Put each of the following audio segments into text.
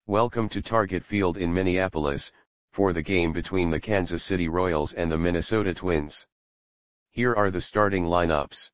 Welcome to Target Field in Minneapolis, for the game between the Kansas City Royals and the Minnesota Twins. Here are the starting lineups.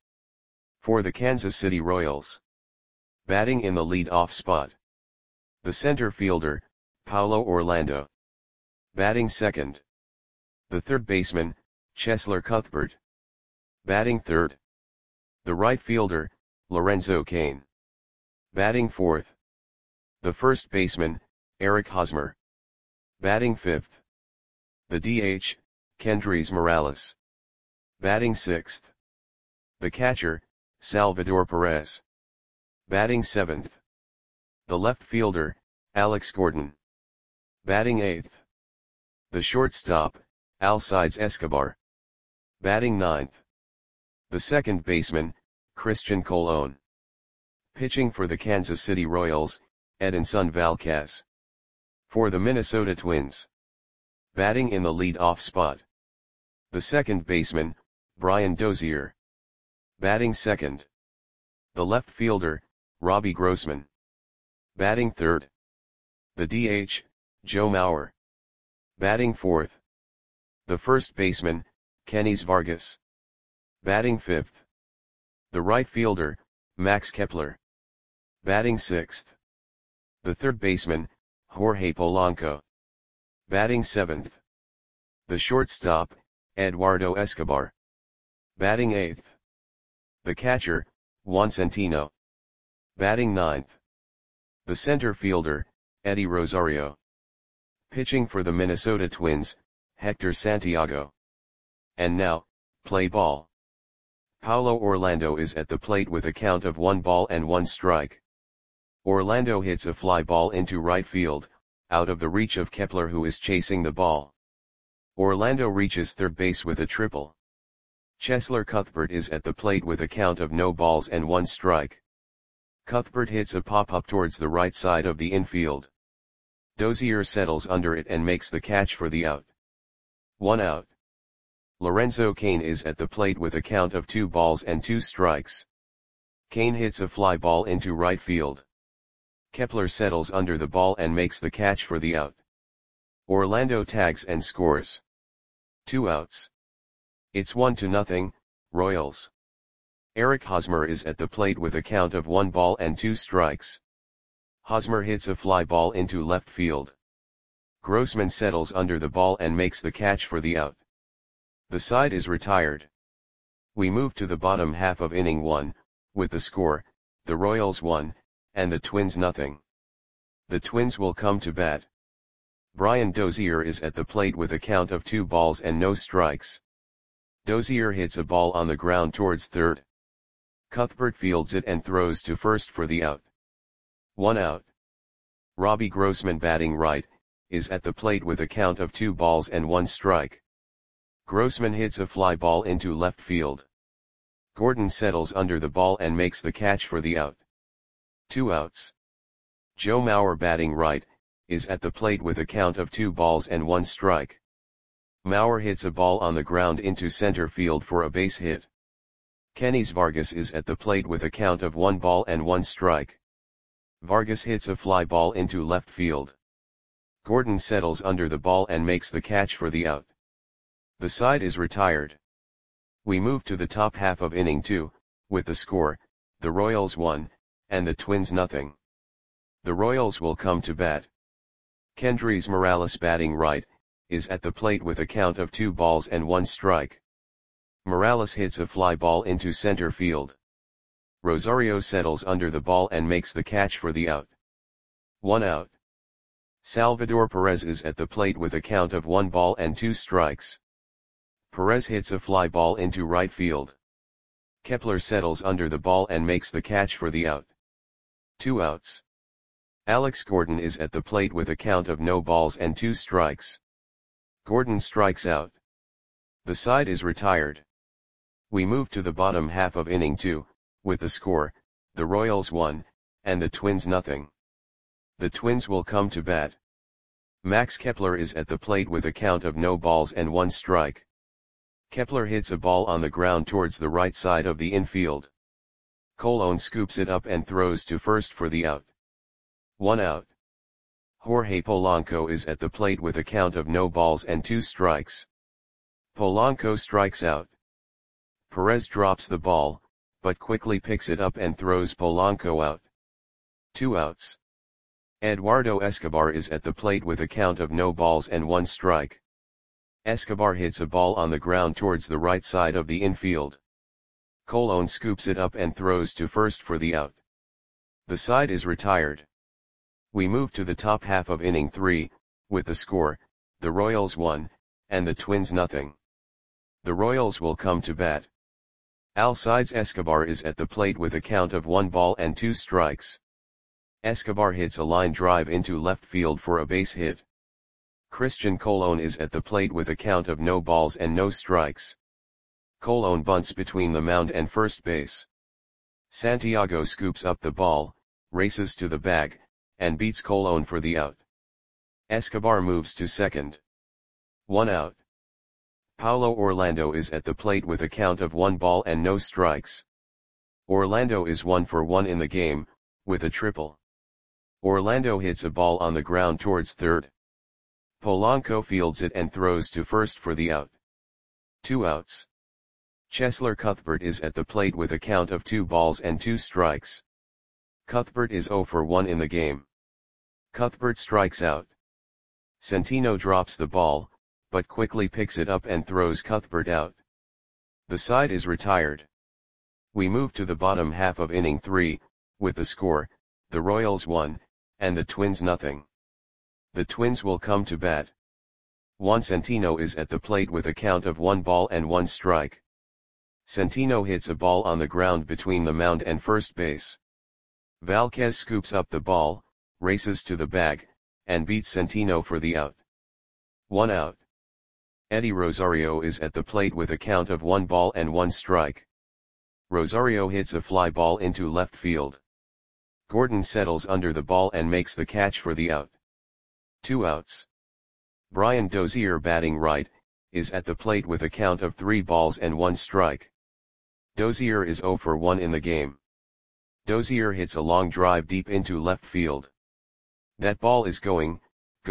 For the Kansas City Royals. Batting in the lead-off spot. The center fielder, Paulo Orlando. Batting second. The third baseman, Cheslor Cuthbert. Batting third. The right fielder, Lorenzo Cain. Batting fourth. The first baseman, Eric Hosmer. Batting fifth. The DH, Kendrys Morales. Batting sixth. The catcher, Salvador Perez. Batting seventh. The left fielder, Alex Gordon. Batting eighth. The shortstop, Alcides Escobar. Batting ninth. The second baseman, Christian Colon. Pitching for the Kansas City Royals, Edinson Valquez. For the Minnesota Twins. Batting in the lead-off spot. The second baseman, Brian Dozier. Batting second. The left fielder, Robbie Grossman. Batting third. The DH, Joe Mauer. Batting fourth. The first baseman, Kenys Vargas. Batting fifth. The right fielder, Max Kepler. Batting sixth. The third baseman, Jorge Polanco. Batting seventh. The shortstop, Eduardo Escobar. Batting eighth. The catcher, Juan Centino. Batting ninth. The center fielder, Eddie Rosario. Pitching for the Minnesota Twins, Hector Santiago. And now, play ball. Paulo Orlando is at the plate with a count of 1-1 strike. Orlando hits a fly ball into right field, out of the reach of Kepler, who is chasing the ball. Orlando reaches third base with a triple. Cheslor Cuthbert is at the plate with a count of 0-1 strike. Cuthbert hits a pop-up towards the right side of the infield. Dozier settles under it and makes the catch for the out. 1 out. Lorenzo Cain is at the plate with a count of 2-2 strikes. Cain hits a fly ball into right field. Kepler settles under the ball and makes the catch for the out. Orlando tags and scores. 2 outs. It's 1-0, Royals. Eric Hosmer is at the plate with a count of 1-2 strikes. Hosmer hits a fly ball into left field. Grossman settles under the ball and makes the catch for the out. The side is retired. We move to the bottom half of inning 1, with the score, the Royals 1, and the Twins 0. The Twins will come to bat. Brian Dozier is at the plate with a count of 2 balls and no strikes. Dozier hits a ball on the ground towards third. Cuthbert fields it and throws to first for the out. 1 out. Robbie Grossman, batting right, is at the plate with a count of 2 balls and 1 strike. Grossman hits a fly ball into left field. Gordon settles under the ball and makes the catch for the out. 2 outs. Joe Mauer, batting right, is at the plate with a count of 2 balls and 1 strike. Mauer hits a ball on the ground into center field for a base hit. Kenys Vargas is at the plate with a count of 1-1 strike. Vargas hits a fly ball into left field. Gordon settles under the ball and makes the catch for the out. The side is retired. We move to the top half of inning 2, with the score, the Royals 1, and the Twins 0. The Royals will come to bat. Kendrys Morales, batting right, is at the plate with a count of 2 balls and 1 strike. Morales hits a fly ball into center field. Rosario settles under the ball and makes the catch for the out. 1 out. Salvador Perez is at the plate with a count of 1-2 strikes. Perez hits a fly ball into right field. Kepler settles under the ball and makes the catch for the out. 2 outs. Alex Gordon is at the plate with a count of 0-2 strikes. Gordon strikes out. The side is retired. We move to the bottom half of inning 2, with the score, the Royals 1, and the Twins 0. The Twins will come to bat. Max Kepler is at the plate with a count of 0-1 strike. Kepler hits a ball on the ground towards the right side of the infield. Colon scoops it up and throws to first for the out. 1 out. Jorge Polanco is at the plate with a count of no balls and 2 strikes. Polanco strikes out. Perez drops the ball, but quickly picks it up and throws Polanco out. 2 outs. Eduardo Escobar is at the plate with a count of no balls and 1 strike. Escobar hits a ball on the ground towards the right side of the infield. Colon scoops it up and throws to first for the out. The side is retired. We move to the top half of inning 3, with the score, the Royals 1, and the Twins nothing. The Royals will come to bat. Alcides Escobar is at the plate with a count of 1 ball and 2 strikes. Escobar hits a line drive into left field for a base hit. Christian Colon is at the plate with a count of no balls and no strikes. Colon bunts between the mound and first base. Santiago scoops up the ball, races to the bag, and beats Colon for the out. Escobar moves to second. 1 out. Paulo Orlando is at the plate with a count of 1 ball and no strikes. Orlando is 1 for 1 in the game, with a triple. Orlando hits a ball on the ground towards third. Polanco fields it and throws to first for the out. 2 outs. Cheslor Cuthbert is at the plate with a count of 2 balls and 2 strikes. Cuthbert is 0 for 1 in the game. Cuthbert strikes out. Centino drops the ball, but quickly picks it up and throws Cuthbert out. The side is retired. We move to the bottom half of inning 3, with the score, the Royals 1, and the Twins nothing. The Twins will come to bat. Juan Centino is at the plate with a count of 1 ball and 1 strike. Centino hits a ball on the ground between the mound and first base. Valquez scoops up the ball, races to the bag, and beats Centino for the out. 1 out. Eddie Rosario is at the plate with a count of 1 ball and 1 strike. Rosario hits a fly ball into left field. Gordon settles under the ball and makes the catch for the out. 2 outs. Brian Dozier, batting right, is at the plate with a count of 3 balls and 1 strike. Dozier is 0 for 1 in the game. Dozier hits a long drive deep into left field. That ball is gone.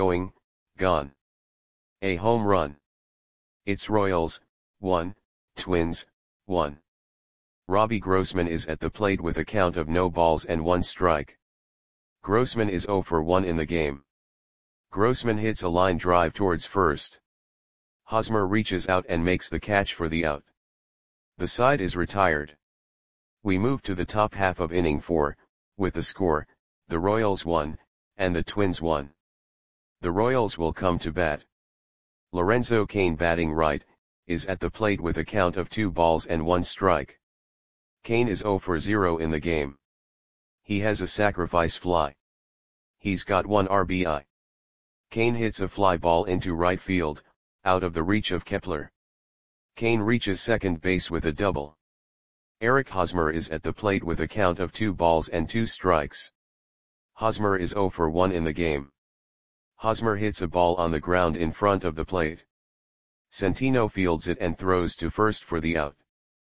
A home run. It's Royals, 1, Twins, 1. Robbie Grossman is at the plate with a count of no balls and 1 strike. Grossman is 0 for 1 in the game. Grossman hits a line drive towards first. Hosmer reaches out and makes the catch for the out. The side is retired. We move to the top half of inning 4, with the score, the Royals 1, and the Twins 1. The Royals will come to bat. Lorenzo Cain, batting right, is at the plate with a count of 2 balls and 1 strike. Cain is 0 for 0 in the game. He has a sacrifice fly. He's got 1 RBI. Cain hits a fly ball into right field, out of the reach of Kepler. Cain reaches second base with a double. Eric Hosmer is at the plate with a count of 2 balls and 2 strikes. Hosmer is 0 for 1 in the game. Hosmer hits a ball on the ground in front of the plate. Centino fields it and throws to first for the out.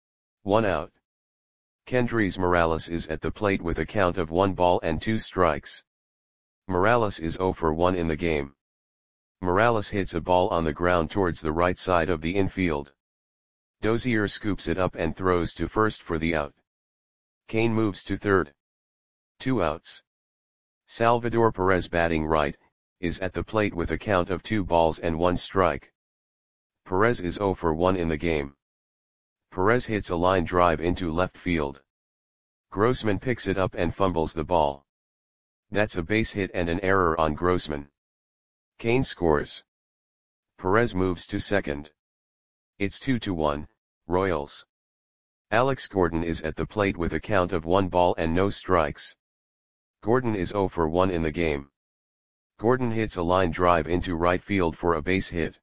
1 out. Kendrys Morales is at the plate with a count of 1 ball and 2 strikes. Morales is 0 for 1 in the game. Morales hits a ball on the ground towards the right side of the infield. Dozier scoops it up and throws to first for the out. Cain moves to third. 2 outs. Salvador Perez, batting right, is at the plate with a count of 2 balls and 1 strike. Perez is 0 for 1 in the game. Perez hits a line drive into left field. Grossman picks it up and fumbles the ball. That's a base hit and an error on Grossman. Cain scores. Perez moves to second. It's 2-1, Royals. Alex Gordon is at the plate with a count of 1 ball and no strikes. Gordon is 0 for 1 in the game. Gordon hits a line drive into right field for a base hit.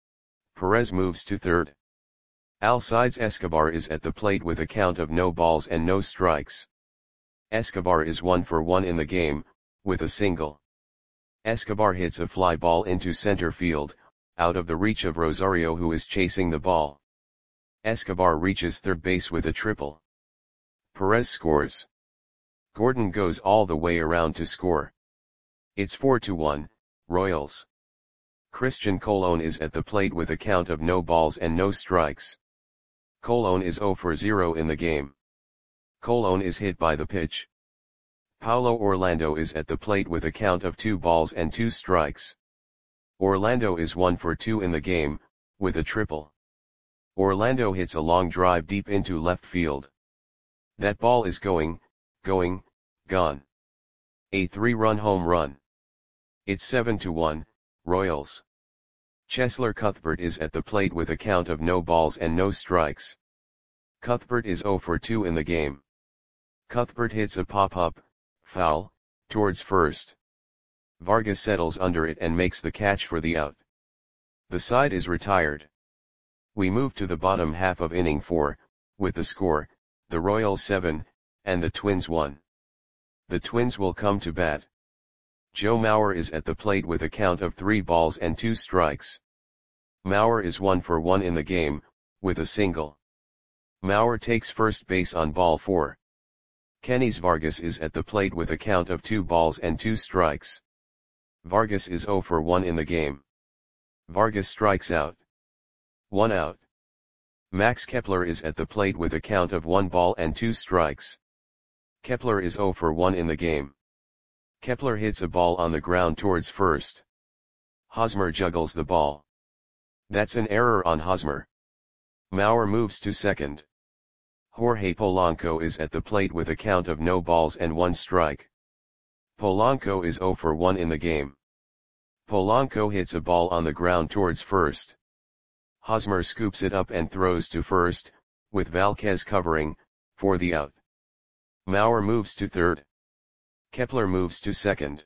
Perez moves to third. Alcides Escobar is at the plate with a count of no balls and no strikes. Escobar is 1 for 1 in the game, with a single. Escobar hits a fly ball into center field, out of the reach of Rosario, who is chasing the ball. Escobar reaches third base with a triple. Perez scores. Gordon goes all the way around to score. It's 4-1, Royals. Christian Colon is at the plate with a count of no balls and no strikes. Colon is 0 for 0 in the game. Colon is hit by the pitch. Paulo Orlando is at the plate with a count of 2 balls and 2 strikes. Orlando is 1 for 2 in the game, with a triple. Orlando hits a long drive deep into left field. That ball is gone. A 3-run home run. It's 7-1, Royals. Cheslor Cuthbert is at the plate with a count of no balls and no strikes. Cuthbert is 0 for 2 in the game. Cuthbert hits a pop-up, foul, towards first. Vargas settles under it and makes the catch for the out. The side is retired. We move to the bottom half of inning 4, with the score, the Royals 7, and the Twins 1. The Twins will come to bat. Joe Mauer is at the plate with a count of 3 balls and 2 strikes. Mauer is 1 for 1 in the game, with a single. Mauer takes first base on ball 4. Kenys Vargas is at the plate with a count of 2 balls and 2 strikes. Vargas is 0 for 1 in the game. Vargas strikes out. 1 out. Max Kepler is at the plate with a count of 1 ball and 2 strikes. Kepler is 0 for 1 in the game. Kepler hits a ball on the ground towards first. Hosmer juggles the ball. That's an error on Hosmer. Mauer moves to second. Jorge Polanco is at the plate with a count of no balls and 1 strike. Polanco is 0 for 1 in the game. Polanco hits a ball on the ground towards first. Hosmer scoops it up and throws to first, with Valquez covering, for the out. Mauer moves to third. Kepler moves to second.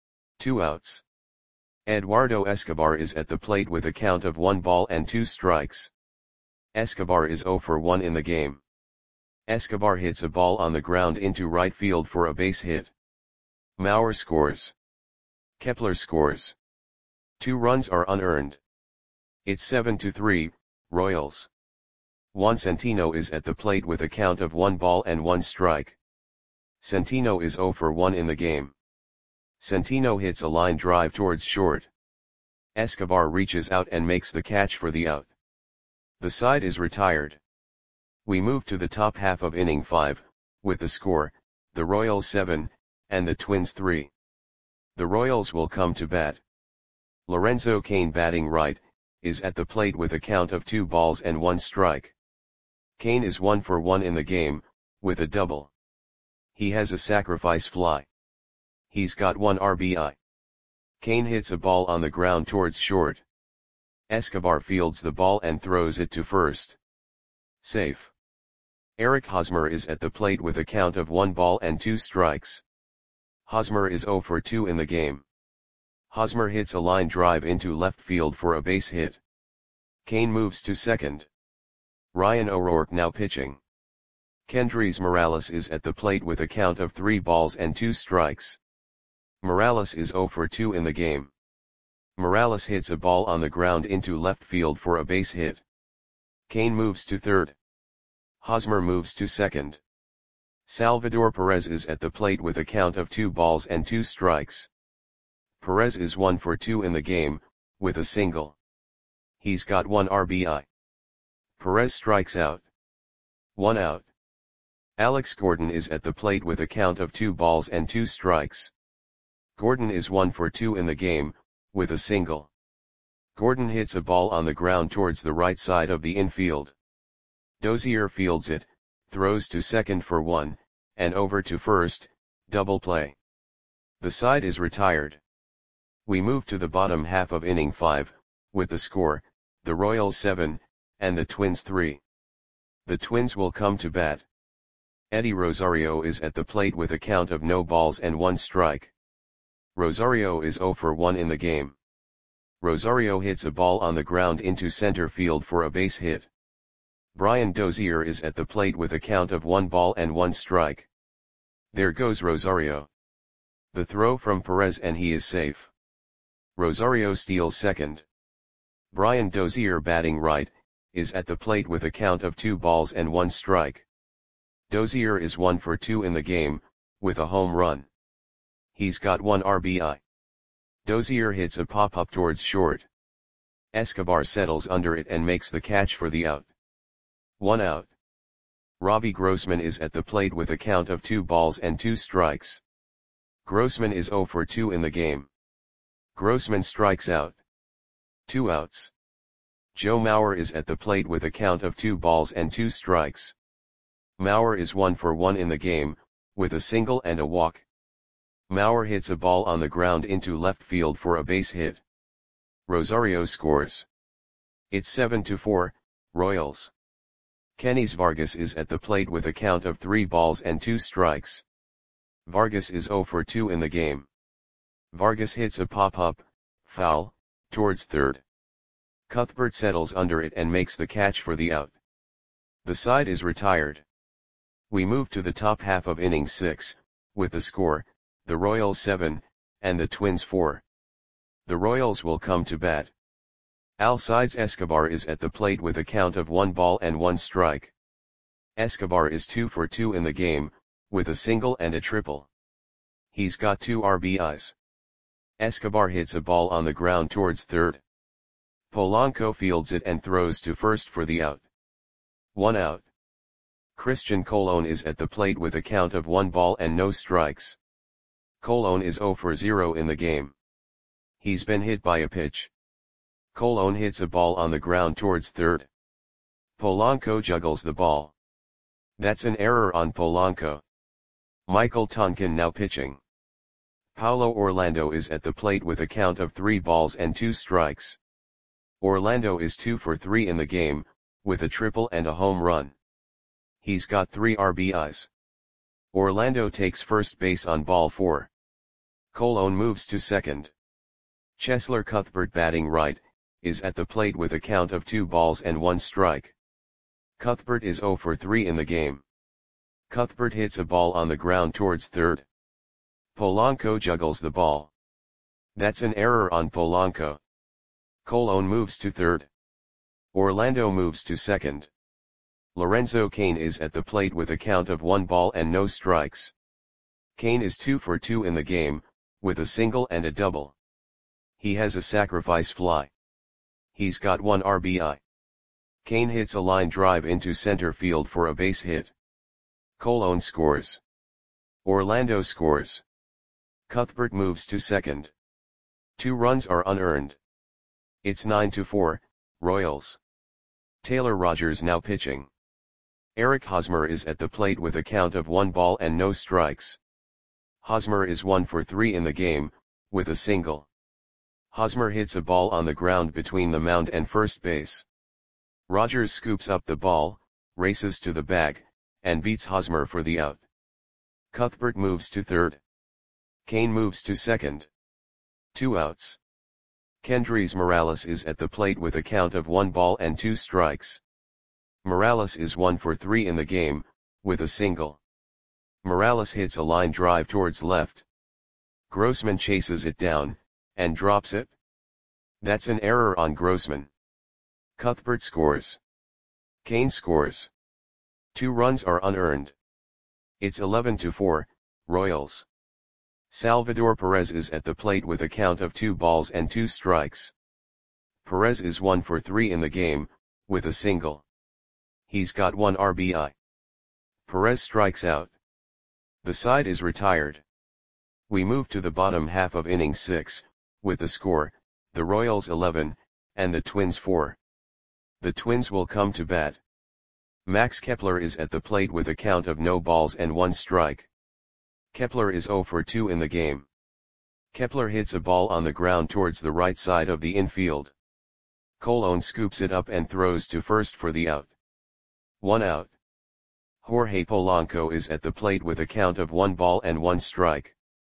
2 outs. Eduardo Escobar is at the plate with a count of 1 ball and 2 strikes. Escobar is 0 for 1 in the game. Escobar hits a ball on the ground into right field for a base hit. Mauer scores. Kepler scores. 2 runs are unearned. It's 7-3, Royals. Juan Centino is at the plate with a count of 1 ball and 1 strike. Centino is 0 for 1 in the game. Centino hits a line drive towards short. Escobar reaches out and makes the catch for the out. The side is retired. We move to the top half of inning 5, with the score, the Royals 7, and the Twins 3. The Royals will come to bat. Lorenzo Cain, batting right, is at the plate with a count of 2 balls and 1 strike. Cain is 1 for 1 in the game, with a double. He has a sacrifice fly. He's got 1 RBI. Cain hits a ball on the ground towards short. Escobar fields the ball and throws it to first. Safe. Eric Hosmer is at the plate with a count of 1 ball and 2 strikes. Hosmer is 0 for 2 in the game. Hosmer hits a line drive into left field for a base hit. Cain moves to second. Ryan O'Rourke now pitching. Kendrys Morales is at the plate with a count of 3 balls and 2 strikes. Morales is 0 for 2 in the game. Morales hits a ball on the ground into left field for a base hit. Cain moves to third. Hosmer moves to second. Salvador Perez is at the plate with a count of 2 balls and 2 strikes. Perez is 1 for 2 in the game, with a single. He's got 1 RBI. Perez strikes out. 1 out. Alex Gordon is at the plate with a count of 2 balls and 2 strikes. Gordon is 1 for 2 in the game, with a single. Gordon hits a ball on the ground towards the right side of the infield. Dozier fields it, throws to second for 1, and over to first, double play. The side is retired. We move to the bottom half of inning 5, with the score, the Royals 7, and the Twins 3. The Twins will come to bat. Eddie Rosario is at the plate with a count of no balls and 1 strike. Rosario is 0 for 1 in the game. Rosario hits a ball on the ground into center field for a base hit. Brian Dozier is at the plate with a count of 1 ball and 1 strike. There goes Rosario. The throw from Perez and he is safe. Rosario steals second. Brian Dozier, batting right, is at the plate with a count of 2 balls and 1 strike. Dozier is 1 for 2 in the game, with a home run. He's got 1 RBI. Dozier hits a pop-up towards short. Escobar settles under it and makes the catch for the out. 1 out. Robbie Grossman is at the plate with a count of 2 balls and 2 strikes. Grossman is 0 for 2 in the game. Grossman strikes out. 2 outs. Joe Mauer is at the plate with a count of 2 balls and 2 strikes. Mauer is 1 for 1 in the game, with a single and a walk. Mauer hits a ball on the ground into left field for a base hit. Rosario scores. It's 7-4, Royals. Kenys Vargas is at the plate with a count of 3 balls and 2 strikes. Vargas is 0 for 2 in the game. Vargas hits a pop-up, foul, towards third. Cuthbert settles under it and makes the catch for the out. The side is retired. We move to the top half of inning 6, with the score, the Royals 7, and the Twins 4. The Royals will come to bat. Alcides Escobar is at the plate with a count of 1 ball and 1 strike. Escobar is 2 for 2 in the game, with a single and a triple. He's got 2 RBIs. Escobar hits a ball on the ground towards third. Polanco fields it and throws to first for the out. 1 out. Christian Colon is at the plate with a count of 1 ball and no strikes. Colon is 0 for 0 in the game. He's been hit by a pitch. Colon hits a ball on the ground towards third. Polanco juggles the ball. That's an error on Polanco. Michael Tonkin now pitching. Paulo Orlando is at the plate with a count of 3 balls and 2 strikes. Orlando is 2 for 3 in the game, with a triple and a home run. He's got 3 RBIs. Orlando takes first base on ball 4. Colon moves to second. Cheslor Cuthbert, batting right, is at the plate with a count of 2 balls and 1 strike. Cuthbert is 0 for 3 in the game. Cuthbert hits a ball on the ground towards third. Polanco juggles the ball. That's an error on Polanco. Colon moves to third. Orlando moves to second. Lorenzo Cain is at the plate with a count of 1 ball and no strikes. Cain is 2 for 2 in the game, with a single and a double. He has a sacrifice fly. He's got 1 RBI. Cain hits a line drive into center field for a base hit. Colon scores. Orlando scores. Cuthbert moves to second. 2 runs are unearned. It's 9-4, Royals. Taylor Rogers now pitching. Eric Hosmer is at the plate with a count of 1 ball and no strikes. Hosmer is 1 for 3 in the game, with a single. Hosmer hits a ball on the ground between the mound and first base. Rogers scoops up the ball, races to the bag, and beats Hosmer for the out. Cuthbert moves to third. Cain moves to second. 2 outs. Kendrys Morales is at the plate with a count of 1 ball and 2 strikes. Morales is 1 for 3 in the game, with a single. Morales hits a line drive towards left. Grossman chases it down, and drops it. That's an error on Grossman. Cuthbert scores. Cain scores. 2 runs are unearned. It's 11-4, Royals. Salvador Perez is at the plate with a count of 2 balls and 2 strikes. Perez is 1 for 3 in the game, with a single. He's got 1 RBI. Perez strikes out. The side is retired. We move to the bottom half of inning 6, with the score, the Royals 11, and the Twins 4. The Twins will come to bat. Max Kepler is at the plate with a count of no balls and 1 strike. Kepler is 0 for 2 in the game. Kepler hits a ball on the ground towards the right side of the infield. Colon scoops it up and throws to first for the out. 1 out. Jorge Polanco is at the plate with a count of 1 ball and 1 strike.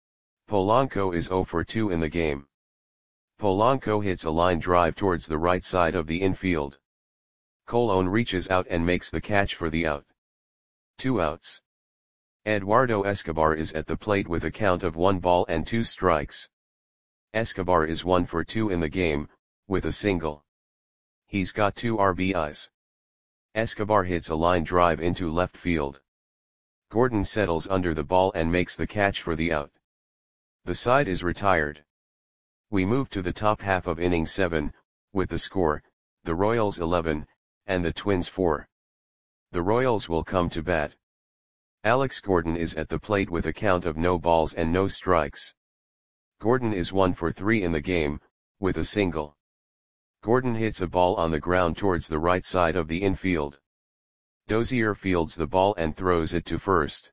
Polanco is 0 for 2 in the game. Polanco hits a line drive towards the right side of the infield. Colon reaches out and makes the catch for the out. 2 outs. Eduardo Escobar is at the plate with a count of 1 ball and 2 strikes. Escobar is 1 for 2 in the game, with a single. He's got 2 RBIs. Escobar hits a line drive into left field. Gordon settles under the ball and makes the catch for the out. The side is retired. We move to the top half of inning 7, with the score, the Royals 11, and the Twins 4. The Royals will come to bat. Alex Gordon is at the plate with a count of no balls and no strikes. Gordon is 1 for 3 in the game, with a single. Gordon hits a ball on the ground towards the right side of the infield. Dozier fields the ball and throws it to first.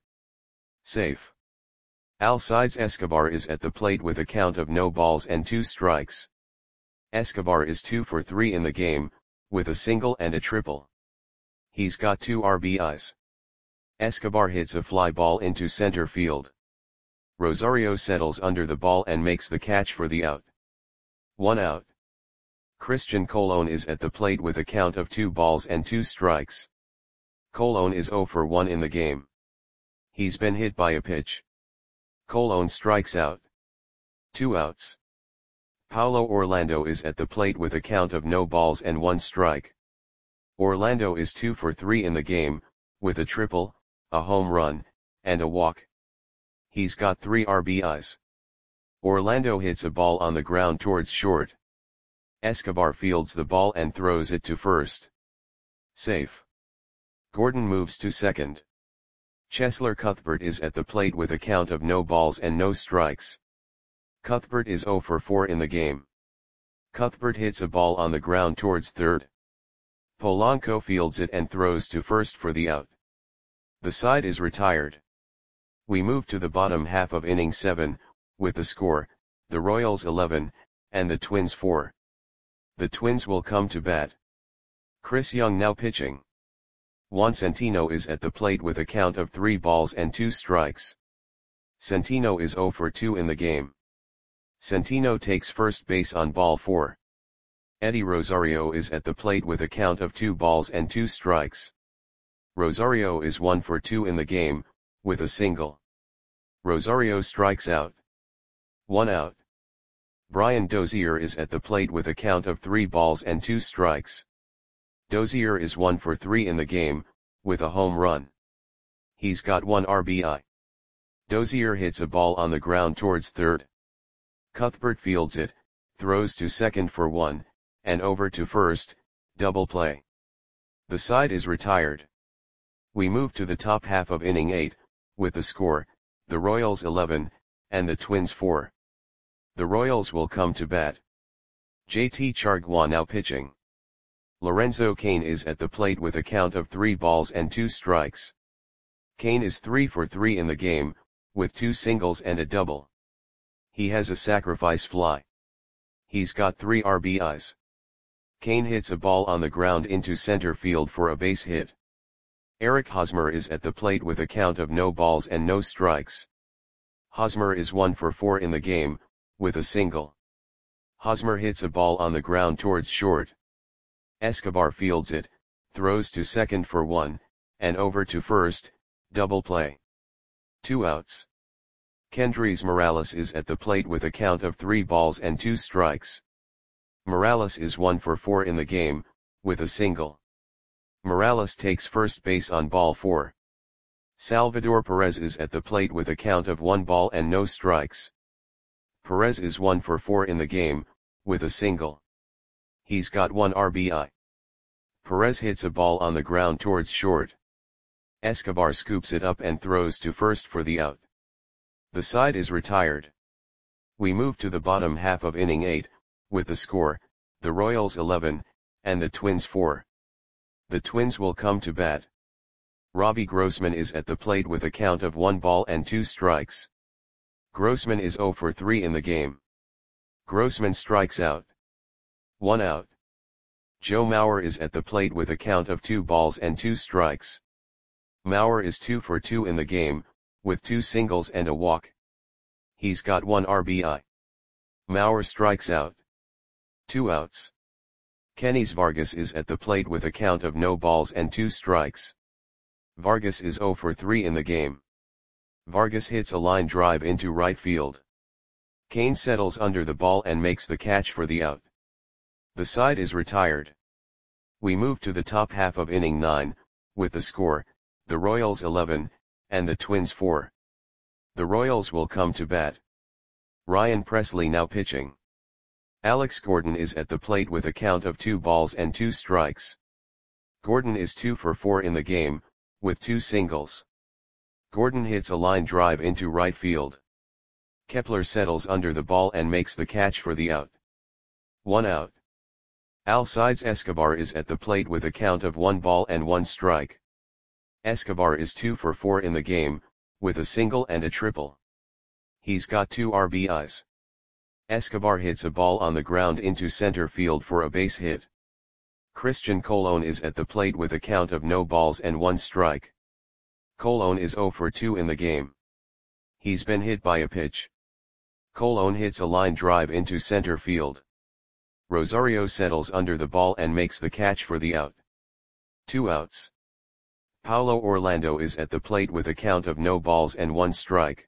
Safe. Alcides Escobar is at the plate with a count of no balls and 2 strikes. Escobar is 2 for 3 in the game, with a single and a triple. He's got 2 RBIs. Escobar hits a fly ball into center field. Rosario settles under the ball and makes the catch for the out. 1 out. Christian Colon is at the plate with a count of 2 balls and 2 strikes. Colon is 0 for 1 in the game. He's been hit by a pitch. Colon strikes out. 2 outs. Paulo Orlando is at the plate with a count of no balls and 1 strike. Orlando is 2 for 3 in the game, with a triple, a home run, and a walk. He's got 3 RBIs. Orlando hits a ball on the ground towards short. Escobar fields the ball and throws it to first. Safe. Gordon moves to second. Cheslor Cuthbert is at the plate with a count of no balls and no strikes. Cuthbert is 0 for 4 in the game. Cuthbert hits a ball on the ground towards third. Polanco fields it and throws to first for the out. The side is retired. We move to the bottom half of inning 7, with the score, the Royals 11, and the Twins 4. The Twins will come to bat. Chris Young now pitching. Juan Centino is at the plate with a count of 3 balls and 2 strikes. Centino is 0 for 2 in the game. Centino takes first base on ball 4. Eddie Rosario is at the plate with a count of 2 balls and 2 strikes. Rosario is 1 for 2 in the game, with a single. Rosario strikes out. 1 out. Brian Dozier is at the plate with a count of 3 balls and 2 strikes. Dozier is 1 for 3 in the game, with a home run. He's got 1 RBI. Dozier hits a ball on the ground towards third. Cuthbert fields it, throws to second for 1, and over to first, double play. The side is retired. We move to the top half of inning 8, with the score, the Royals 11, and the Twins 4. The Royals will come to bat. JT Chargois now pitching. Lorenzo Cain is at the plate with a count of 3 balls and 2 strikes. Cain is 3 for 3 in the game, with 2 singles and a double. He has a sacrifice fly. He's got 3 RBIs. Cain hits a ball on the ground into center field for a base hit. Eric Hosmer is at the plate with a count of no balls and no strikes. Hosmer is 1 for 4 in the game, with a single. Hosmer hits a ball on the ground towards short. Escobar fields it, throws to second for 1, and over to first, double play. 2 outs. Kendrys Morales is at the plate with a count of 3 balls and 2 strikes. Morales is 1 for 4 in the game, with a single. Morales takes first base on ball 4. Salvador Perez is at the plate with a count of 1 ball and no strikes. Perez is 1 for 4 in the game, with a single. He's got 1 RBI. Perez hits a ball on the ground towards short. Escobar scoops it up and throws to first for the out. The side is retired. We move to the bottom half of inning 8, with the score, the Royals 11, and the Twins 4. The Twins will come to bat. Robbie Grossman is at the plate with a count of 1 ball and 2 strikes. Grossman is 0 for 3 in the game. Grossman strikes out. 1 out. Joe Mauer is at the plate with a count of 2 balls and 2 strikes. Mauer is 2 for 2 in the game, with 2 singles and a walk. He's got 1 RBI. Mauer strikes out. 2 outs. Kenys Vargas is at the plate with a count of no balls and 2 strikes. Vargas is 0 for 3 in the game. Vargas hits a line drive into right field. Cain settles under the ball and makes the catch for the out. The side is retired. We move to the top half of inning 9, with the score, the Royals 11, and the Twins 4. The Royals will come to bat. Ryan Presley now pitching. Alex Gordon is at the plate with a count of 2 balls and 2 strikes. Gordon is 2 for 4 in the game, with 2 singles. Gordon hits a line drive into right field. Kepler settles under the ball and makes the catch for the out. 1 out. Alcides Escobar is at the plate with a count of 1 ball and 1 strike. Escobar is 2 for 4 in the game, with a single and a triple. He's got 2 RBIs. Escobar hits a ball on the ground into center field for a base hit. Christian Colon is at the plate with a count of no balls and 1 strike. Colon is 0 for 2 in the game. He's been hit by a pitch. Colon hits a line drive into center field. Rosario settles under the ball and makes the catch for the out. 2 outs. Paulo Orlando is at the plate with a count of no balls and 1 strike.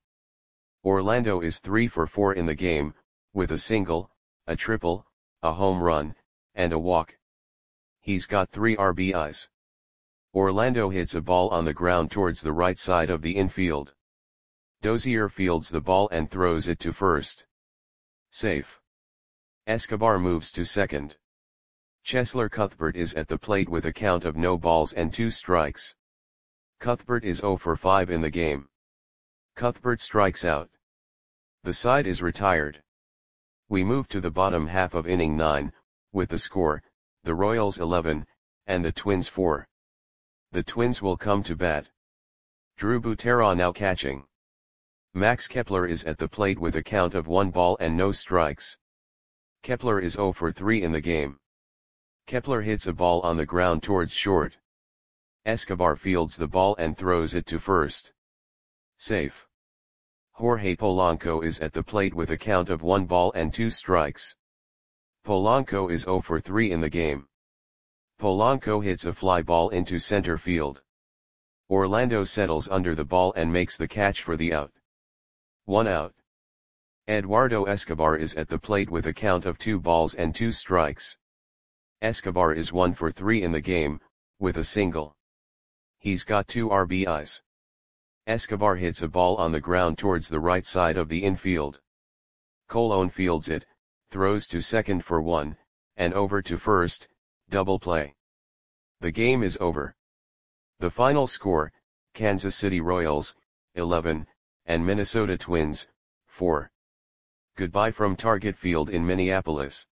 Orlando is 3 for 4 in the game, with a single, a triple, a home run, and a walk. He's got 3 RBIs. Orlando hits a ball on the ground towards the right side of the infield. Dozier fields the ball and throws it to first. Safe. Escobar moves to second. Cheslor Cuthbert is at the plate with a count of no balls and 2 strikes. Cuthbert is 0 for 5 in the game. Cuthbert strikes out. The side is retired. We move to the bottom half of inning 9, with the score, the Royals 11, and the Twins 4. The Twins will come to bat. Drew Butera now catching. Max Kepler is at the plate with a count of 1 ball and no strikes. Kepler is 0 for 3 in the game. Kepler hits a ball on the ground towards short. Escobar fields the ball and throws it to first. Safe. Jorge Polanco is at the plate with a count of 1 ball and 2 strikes. Polanco is 0 for 3 in the game. Polanco hits a fly ball into center field. Orlando settles under the ball and makes the catch for the out. 1 out. Eduardo Escobar is at the plate with a count of 2 balls and 2 strikes. Escobar is 1 for 3 in the game, with a single. He's got 2 RBIs. Escobar hits a ball on the ground towards the right side of the infield. Colon fields it, throws to second for 1, and over to first, double play. The game is over. The final score, Kansas City Royals, 11, and Minnesota Twins, 4. Goodbye from Target Field in Minneapolis.